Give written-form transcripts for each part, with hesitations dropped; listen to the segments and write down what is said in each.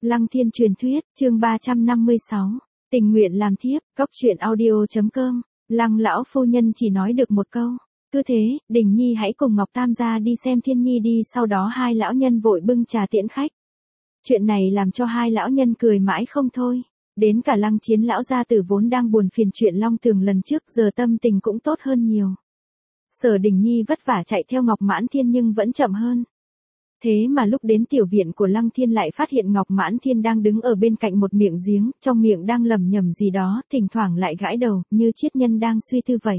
Lăng Thiên truyền thuyết, chương 356. Tình nguyện làm thiếp, cốc truyện audio.com. Lăng lão phu nhân chỉ nói được một câu. Cứ thế, Đình Nhi hãy cùng Ngọc Tam gia đi xem Thiên Nhi đi, sau đó hai lão nhân vội bưng trà tiễn khách. Chuyện này làm cho hai lão nhân cười mãi không thôi. Đến cả Lăng Chiến lão gia tử vốn đang buồn phiền chuyện Long Tường lần trước, giờ tâm tình cũng tốt hơn nhiều. Sở Đình Nhi vất vả chạy theo Ngọc Mãn Thiên nhưng vẫn chậm hơn. Thế mà lúc đến tiểu viện của Lăng Thiên lại phát hiện Ngọc Mãn Thiên đang đứng ở bên cạnh một miệng giếng, trong miệng đang lẩm nhẩm gì đó, thỉnh thoảng lại gãi đầu, như triết nhân đang suy tư vậy.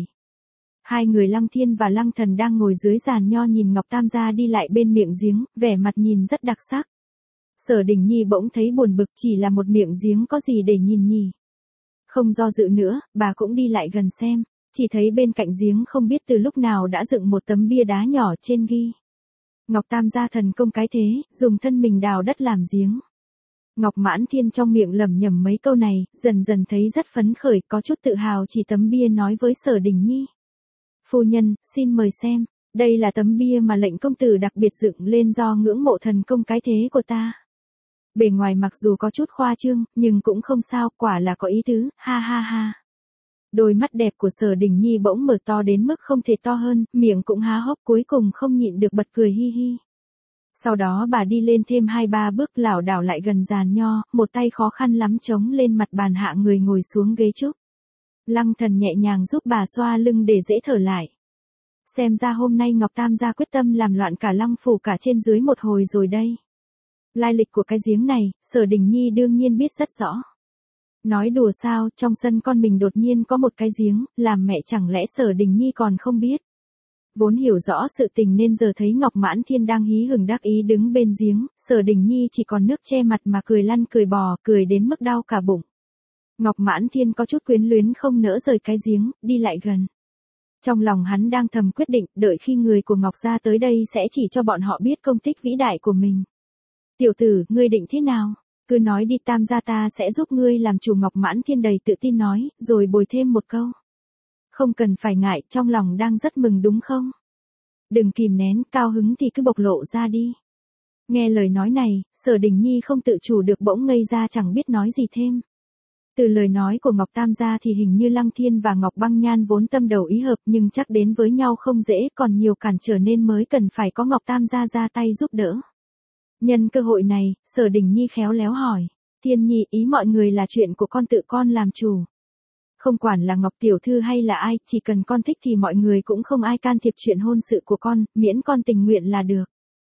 Hai người Lăng Thiên và Lăng Thần đang ngồi dưới giàn nho nhìn Ngọc Tam gia đi lại bên miệng giếng, vẻ mặt nhìn rất đặc sắc. Sở Đình Nhi bỗng thấy buồn bực, chỉ là một miệng giếng có gì để nhìn nhỉ. Không do dự nữa, bà cũng đi lại gần xem, chỉ thấy bên cạnh giếng không biết từ lúc nào đã dựng một tấm bia đá nhỏ trên ghi: Ngọc Tam gia thần công cái thế, dùng thân mình đào đất làm giếng. Ngọc Mãn Thiên trong miệng lẩm nhẩm mấy câu này, dần dần thấy rất phấn khởi, có chút tự hào chỉ tấm bia nói với Sở Đình Nhi: Phu nhân, xin mời xem, đây là tấm bia mà lệnh công tử đặc biệt dựng lên do ngưỡng mộ thần công cái thế của ta. Bề ngoài mặc dù có chút khoa trương, nhưng cũng không sao, quả là có ý tứ, ha ha ha. Đôi mắt đẹp của Sở Đình Nhi bỗng mở to đến mức không thể to hơn, miệng cũng há hốc, cuối cùng không nhịn được bật cười hi hi. Sau đó bà đi lên thêm 2-3 bước, lảo đảo lại gần giàn nho, một tay khó khăn lắm chống lên mặt bàn, hạ người ngồi xuống ghế trúc. Lăng Thần nhẹ nhàng giúp bà xoa lưng để dễ thở lại. Xem ra hôm nay Ngọc Tam gia quyết tâm làm loạn cả Lăng phủ cả trên dưới một hồi rồi đây. Lai lịch của cái giếng này, Sở Đình Nhi đương nhiên biết rất rõ. Nói đùa sao, trong sân con mình đột nhiên có một cái giếng, làm mẹ chẳng lẽ Sở Đình Nhi còn không biết. Vốn hiểu rõ sự tình nên giờ thấy Ngọc Mãn Thiên đang hí hửng đắc ý đứng bên giếng, Sở Đình Nhi chỉ còn nước che mặt mà cười lăn cười bò, cười đến mức đau cả bụng. Ngọc Mãn Thiên có chút quyến luyến không nỡ rời cái giếng, đi lại gần. Trong lòng hắn đang thầm quyết định, đợi khi người của Ngọc gia tới đây sẽ chỉ cho bọn họ biết công tích vĩ đại của mình. Tiểu tử, ngươi định thế nào? Cứ nói đi, Tam gia ta sẽ giúp ngươi làm chủ. Ngọc Mãn Thiên đầy tự tin nói, rồi bồi thêm một câu: Không cần phải ngại, trong lòng đang rất mừng đúng không? Đừng kìm nén, cao hứng thì cứ bộc lộ ra đi. Nghe lời nói này, Sở Đình Nhi không tự chủ được bỗng ngây ra, chẳng biết nói gì thêm. Từ lời nói của Ngọc Tam gia thì hình như Lăng Thiên và Ngọc Băng Nhan vốn tâm đầu ý hợp, nhưng chắc đến với nhau không dễ, còn nhiều cản trở nên mới cần phải có Ngọc Tam gia ra tay giúp đỡ. Nhân cơ hội này, Sở Đình Nhi khéo léo hỏi: Thiên Nhi, ý mọi người là chuyện của con, tự con làm chủ. Không quản là Ngọc tiểu thư hay là ai, chỉ cần con thích thì mọi người cũng không ai can thiệp chuyện hôn sự của con, miễn con tình nguyện là được.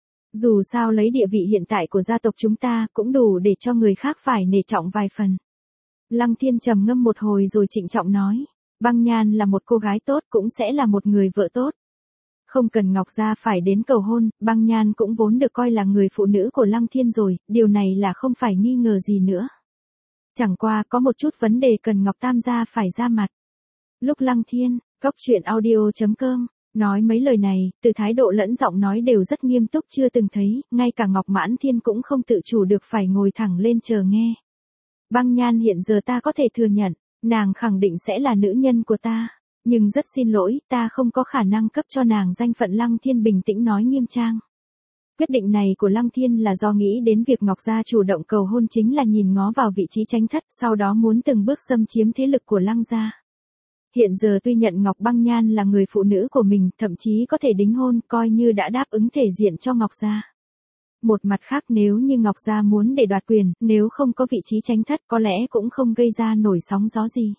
Dù sao lấy địa vị hiện tại của gia tộc chúng ta cũng đủ để cho người khác phải nể trọng vài phần. Lăng Thiên trầm ngâm một hồi rồi trịnh trọng nói: Băng Nhan là một cô gái tốt, cũng sẽ là một người vợ tốt. Không cần Ngọc gia phải đến cầu hôn, Băng Nhan cũng vốn được coi là người phụ nữ của Lăng Thiên rồi, điều này là không phải nghi ngờ gì nữa. Chẳng qua có một chút vấn đề cần Ngọc Tam gia phải ra mặt. Lúc Lăng Thiên, cốc truyện audio.com, nói mấy lời này, từ thái độ lẫn giọng nói đều rất nghiêm túc, chưa từng thấy, ngay cả Ngọc Mãn Thiên cũng không tự chủ được phải ngồi thẳng lên chờ nghe. Băng Nhan hiện giờ ta có thể thừa nhận, nàng khẳng định sẽ là nữ nhân của ta. Nhưng rất xin lỗi, ta không có khả năng cấp cho nàng danh phận. Lăng Thiên bình tĩnh nói nghiêm trang. Quyết định này của Lăng Thiên là do nghĩ đến việc Ngọc gia chủ động cầu hôn chính là nhìn ngó vào vị trí chánh thất, sau đó muốn từng bước xâm chiếm thế lực của Lăng gia. Hiện giờ tuy nhận Ngọc Băng Nhan là người phụ nữ của mình, thậm chí có thể đính hôn, coi như đã đáp ứng thể diện cho Ngọc gia. Một mặt khác, nếu như Ngọc gia muốn để đoạt quyền, nếu không có vị trí chánh thất có lẽ cũng không gây ra nổi sóng gió gì.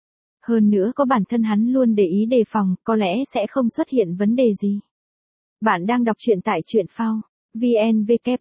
Hơn nữa có bản thân hắn luôn để ý đề phòng, có lẽ sẽ không xuất hiện vấn đề gì. Bạn đang đọc truyện tại truyện phao vn,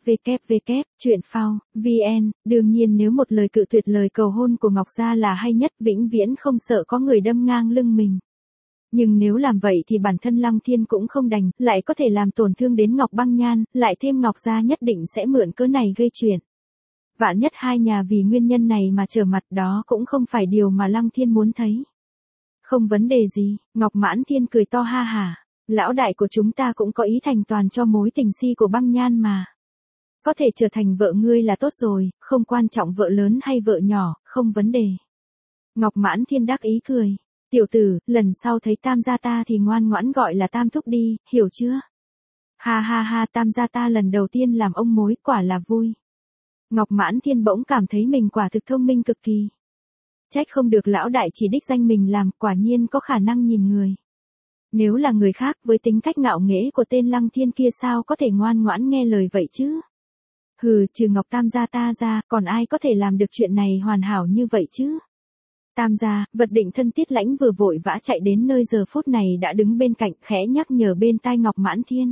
www. Truyện phao vn. Đương nhiên nếu một lời cự tuyệt lời cầu hôn của Ngọc gia là hay nhất, vĩnh viễn không sợ có người đâm ngang lưng mình. Nhưng nếu làm vậy thì bản thân Lăng Thiên cũng không đành, lại có thể làm tổn thương đến Ngọc Băng Nhan, lại thêm Ngọc gia nhất định sẽ mượn cớ này gây chuyện. Vạn nhất hai nhà vì nguyên nhân này mà trở mặt, đó cũng không phải điều mà Lăng Thiên muốn thấy. Không vấn đề gì, Ngọc Mãn Thiên cười to ha hả. Lão đại của chúng ta cũng có ý thành toàn cho mối tình si của Băng Nhan mà. Có thể trở thành vợ ngươi là tốt rồi, không quan trọng vợ lớn hay vợ nhỏ, không vấn đề. Ngọc Mãn Thiên đắc ý cười. Tiểu tử, lần sau thấy Tam gia ta thì ngoan ngoãn gọi là Tam thúc đi, hiểu chưa? Ha ha ha, Tam gia ta lần đầu tiên làm ông mối, quả là vui. Ngọc Mãn Thiên bỗng cảm thấy mình quả thực thông minh cực kỳ. Trách không được lão đại chỉ đích danh mình làm, quả nhiên có khả năng nhìn người. Nếu là người khác với tính cách ngạo nghễ của tên Lăng Thiên kia sao có thể ngoan ngoãn nghe lời vậy chứ? Hừ, trừ Ngọc Tam gia ta ra, còn ai có thể làm được chuyện này hoàn hảo như vậy chứ? Tam gia, Vật Định Thân Tiết Lãnh vừa vội vã chạy đến nơi giờ phút này đã đứng bên cạnh khẽ nhắc nhở bên tai Ngọc Mãn Thiên.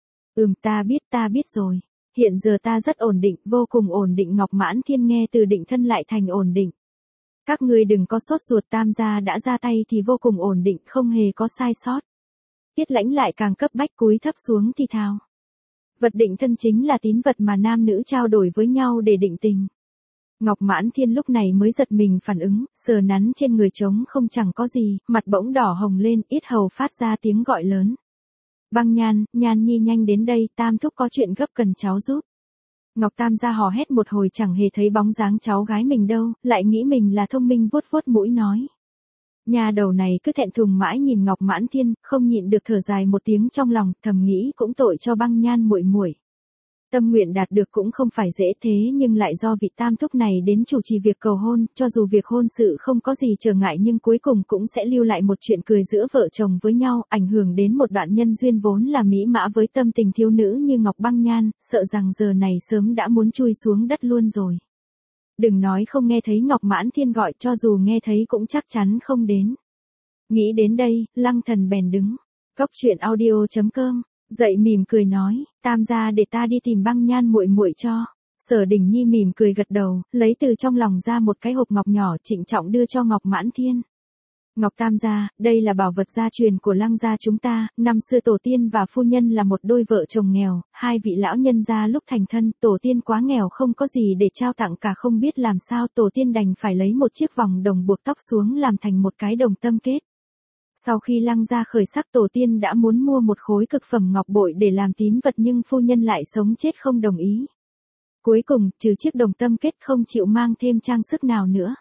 Ta biết rồi. Hiện giờ ta rất ổn định, vô cùng ổn định. Ngọc Mãn Thiên nghe từ định thân lại thành ổn định. Các ngươi đừng có sốt ruột, tam gia đã ra tay thì vô cùng ổn định, không hề có sai sót. Tiết Lãnh lại càng cấp bách cúi thấp xuống thì thào. Vật định thân chính là tín vật mà nam nữ trao đổi với nhau để định tình. Ngọc Mãn Thiên lúc này mới giật mình phản ứng, sờ nắn trên người trống không chẳng có gì, mặt bỗng đỏ hồng lên, yết hầu phát ra tiếng gọi lớn. Băng Nhan, Nhan Nhi nhanh đến đây, tam thúc có chuyện gấp cần cháu giúp. Ngọc Tam gia hò hét một hồi chẳng hề thấy bóng dáng cháu gái mình đâu, lại nghĩ mình là thông minh vuốt vuốt mũi nói. Nhà đầu này cứ thẹn thùng mãi nhìn Ngọc Mãn Thiên, không nhịn được thở dài một tiếng trong lòng, thầm nghĩ cũng tội cho Băng Nhan muội muội. Tâm nguyện đạt được cũng không phải dễ thế nhưng lại do vị tam thúc này đến chủ trì việc cầu hôn, cho dù việc hôn sự không có gì trở ngại nhưng cuối cùng cũng sẽ lưu lại một chuyện cười giữa vợ chồng với nhau, ảnh hưởng đến một đoạn nhân duyên vốn là mỹ mã với tâm tình thiếu nữ như Ngọc Băng Nhan, sợ rằng giờ này sớm đã muốn chui xuống đất luôn rồi. Đừng nói không nghe thấy Ngọc Mãn Thiên gọi, cho dù nghe thấy cũng chắc chắn không đến. Nghĩ đến đây, Lăng Thần bèn đứng. Cốc truyện audio.com dậy mỉm cười nói, tam gia để ta đi tìm Băng Nhan muội muội cho. Sở Đình Nhi mỉm cười gật đầu, lấy từ trong lòng ra một cái hộp ngọc nhỏ trịnh trọng đưa cho Ngọc Mãn Thiên. Ngọc tam gia, đây là bảo vật gia truyền của Lăng gia chúng ta, năm xưa tổ tiên và phu nhân là một đôi vợ chồng nghèo, hai vị lão nhân gia lúc thành thân, tổ tiên quá nghèo không có gì để trao tặng cả, không biết làm sao tổ tiên đành phải lấy một chiếc vòng đồng buộc tóc xuống làm thành một cái đồng tâm kết. Sau khi Lăng gia khởi sắc, tổ tiên đã muốn mua một khối cực phẩm ngọc bội để làm tín vật nhưng phu nhân lại sống chết không đồng ý. Cuối cùng, trừ chiếc đồng tâm kết không chịu mang thêm trang sức nào nữa.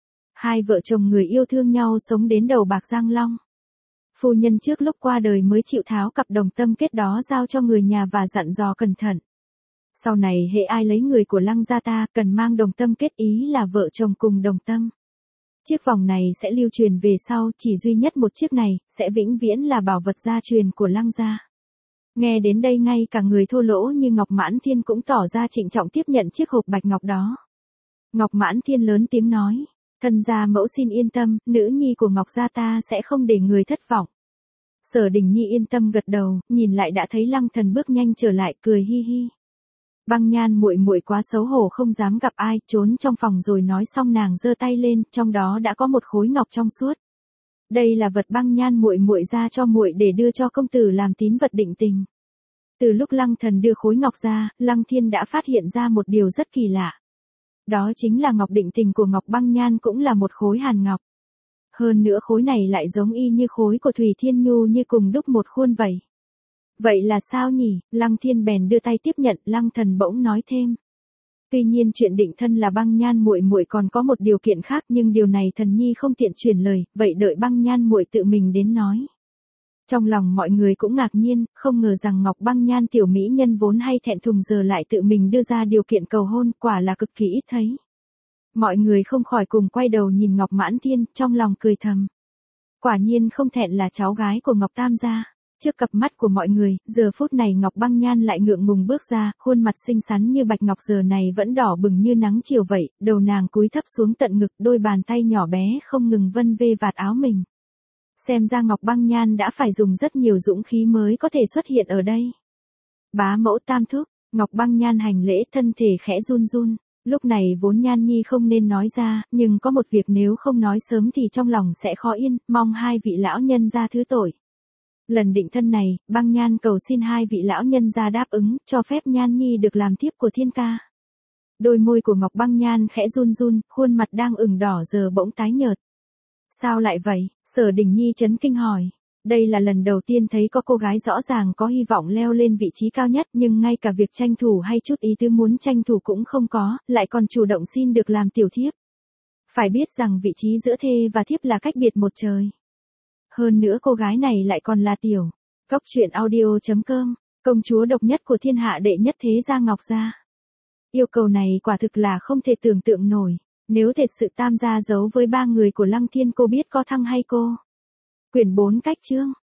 Hai vợ chồng người yêu thương nhau sống đến đầu bạc răng long. Phu nhân trước lúc qua đời mới chịu tháo cặp đồng tâm kết đó giao cho người nhà và dặn dò cẩn thận. Sau này hễ ai lấy người của Lăng gia ta cần mang đồng tâm kết, ý là vợ chồng cùng đồng tâm. Chiếc vòng này sẽ lưu truyền về sau, chỉ duy nhất một chiếc này, sẽ vĩnh viễn là bảo vật gia truyền của Lăng gia. Nghe đến đây ngay cả người thô lỗ như Ngọc Mãn Thiên cũng tỏ ra trịnh trọng tiếp nhận chiếc hộp bạch ngọc đó. Ngọc Mãn Thiên lớn tiếng nói, thân gia mẫu xin yên tâm, nữ nhi của Ngọc gia ta sẽ không để người thất vọng. Sở Đình Nhi yên tâm gật đầu, nhìn lại đã thấy Lăng Thần bước nhanh trở lại, cười hi hi. Băng Nhan muội muội quá xấu hổ không dám gặp ai, trốn trong phòng rồi nói xong nàng giơ tay lên, trong đó đã có một khối ngọc trong suốt. Đây là vật Băng Nhan muội muội ra cho muội để đưa cho công tử làm tín vật định tình. Từ lúc Lăng Thần đưa khối ngọc ra, Lăng Thiên đã phát hiện ra một điều rất kỳ lạ. Đó chính là ngọc định tình của Ngọc Băng Nhan cũng là một khối hàn ngọc. Hơn nữa khối này lại giống y như khối của Thủy Thiên Nhu, như cùng đúc một khuôn vậy. Vậy là sao nhỉ? Lăng Thiên bèn đưa tay tiếp nhận, Lăng Thần bỗng nói thêm. Tuy nhiên chuyện định thân là Băng Nhan muội muội còn có một điều kiện khác, nhưng điều này thần nhi không tiện truyền lời, vậy đợi Băng Nhan muội tự mình đến nói. Trong lòng mọi người cũng ngạc nhiên, không ngờ rằng Ngọc Băng Nhan tiểu mỹ nhân vốn hay thẹn thùng giờ lại tự mình đưa ra điều kiện cầu hôn, quả là cực kỳ ít thấy. Mọi người không khỏi cùng quay đầu nhìn Ngọc Mãn Thiên, trong lòng cười thầm. Quả nhiên không thẹn là cháu gái của Ngọc Tam gia. Trước cặp mắt của mọi người, giờ phút này Ngọc Băng Nhan lại ngượng ngùng bước ra, khuôn mặt xinh xắn như bạch ngọc giờ này vẫn đỏ bừng như nắng chiều vậy, đầu nàng cúi thấp xuống tận ngực, đôi bàn tay nhỏ bé không ngừng vân vê vạt áo mình. Xem ra Ngọc Băng Nhan đã phải dùng rất nhiều dũng khí mới có thể xuất hiện ở đây. Bá mẫu tam thúc, Ngọc Băng Nhan hành lễ, thân thể khẽ run run. Lúc này vốn Nhan Nhi không nên nói ra, nhưng có một việc nếu không nói sớm thì trong lòng sẽ khó yên, mong hai vị lão nhân ra thứ tội. Lần định thân này, Băng Nhan cầu xin hai vị lão nhân ra đáp ứng, cho phép Nhan Nhi được làm thiếp của thiên ca. Đôi môi của Ngọc Băng Nhan khẽ run run, khuôn mặt đang ửng đỏ giờ bỗng tái nhợt. Sao lại vậy? Sở Đình Nhi chấn kinh hỏi. Đây là lần đầu tiên thấy có cô gái rõ ràng có hy vọng leo lên vị trí cao nhất, nhưng ngay cả việc tranh thủ hay chút ý tứ muốn tranh thủ cũng không có, lại còn chủ động xin được làm tiểu thiếp. Phải biết rằng vị trí giữa thê và thiếp là cách biệt một trời. Hơn nữa cô gái này lại còn là tiểu. Cốc truyện audio.com, công chúa độc nhất của thiên hạ đệ nhất thế gia Ngọc gia. Yêu cầu này quả thực là không thể tưởng tượng nổi. Nếu thật sự Tam gia giấu với ba người của Lăng Thiên, cô biết có thăng hay cô? Quyển 4 cách chương.